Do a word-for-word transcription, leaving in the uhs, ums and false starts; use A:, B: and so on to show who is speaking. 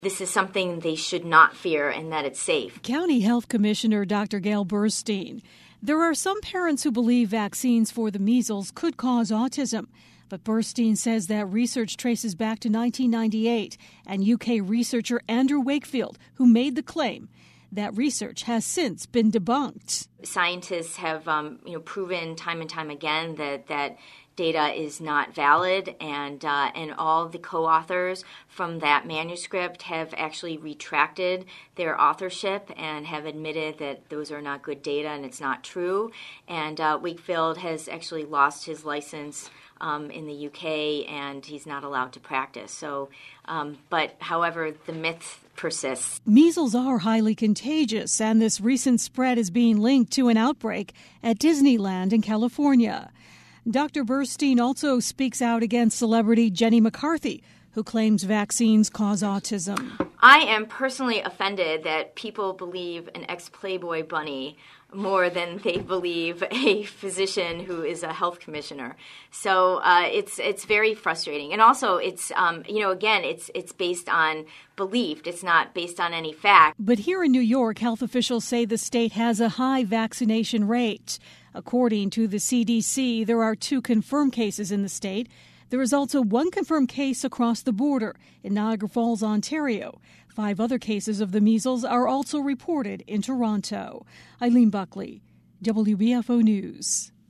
A: This is something they should not fear and that it's safe.
B: County Health Commissioner Doctor Gail Burstein. There are some parents who believe vaccines for the measles could cause autism. But Burstein says that research traces back to nineteen ninety-eight and U K researcher Andrew Wakefield, who made the claim. That research has since been debunked.
A: Scientists have um, you know, proven time and time again that, that data is not valid, and uh, and all the co-authors from that manuscript have actually retracted their authorship and have admitted that those are not good data and it's not true. And uh, Wakefield has actually lost his license Um, in the U K, and he's not allowed to practice. So, um, but however, the myth persists.
B: Measles are highly contagious, and this recent spread is being linked to an outbreak at Disneyland in California. Doctor Burstein also speaks out against celebrity Jenny McCarthy, who claims vaccines cause autism.
A: I am personally offended that people believe an ex-Playboy bunny more than they believe a physician who is a health commissioner. So uh, it's it's very frustrating, and also it's um, you know again it's it's based on belief. It's not based on any fact.
B: But here in New York, health officials say the state has a high vaccination rate. According to the C D C, there are two confirmed cases in the state. There is also one confirmed case across the border in Niagara Falls, Ontario. Five other cases of the measles are also reported in Toronto. Eileen Buckley, W B F O News.